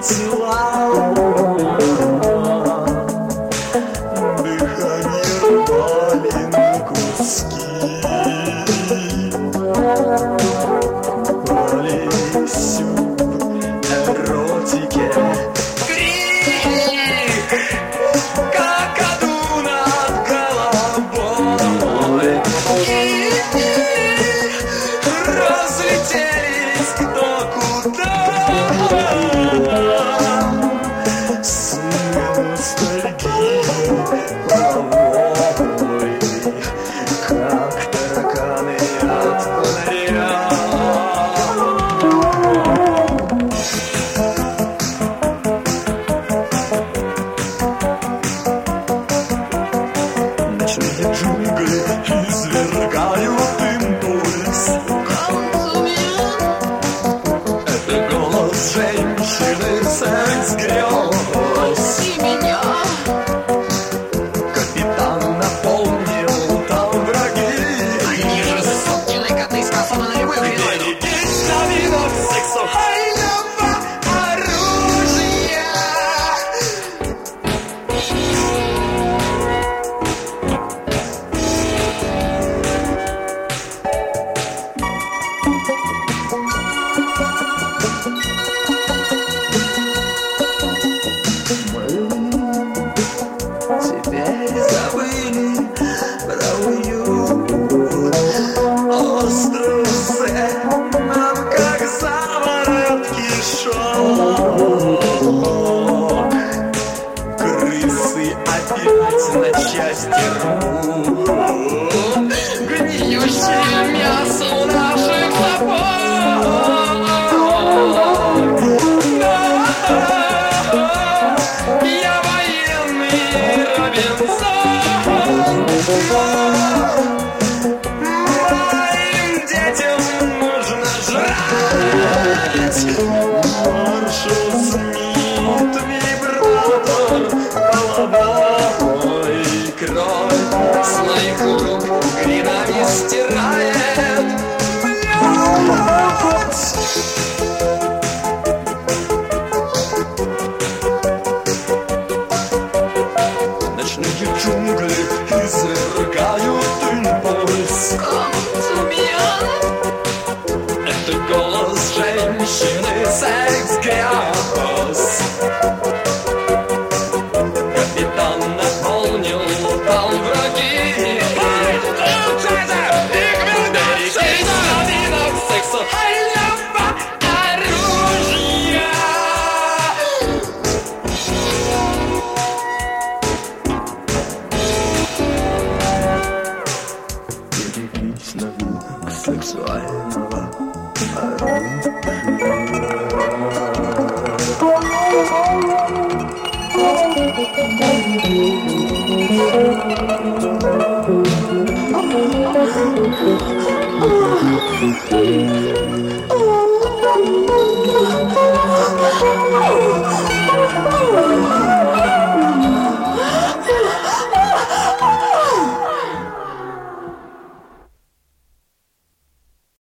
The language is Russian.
тела, дыхание рвали на куски, купались в эротике. Крик, какаду над головой, разлетелись кто куда. Сны ностальгии половой, как тараканы от фонаря. Ночные джунгли извергают импульс. Это голос женщины, секс грез. Капитан напомнил, там враги. Они же сукины коты, способны на любую хреновину. Берегись новинок сексуального оружия. Теперь забыли про уют. Остров Зен нам как заворотки шок. Крысы опять на части рвут гниющее мясо у наших сапог. Я военный Робинсон. Моим детям нужно жрать. Маршал Смит, вибратор половой, кровь с моих рук гринами стирает. Блядь! Ночные джунгли извергают импульс. Это голос женщины, секс грез. Капитан наполнил, там враги. Берегись новинок сексуального оружия. Берегись новинок сексуального оружия.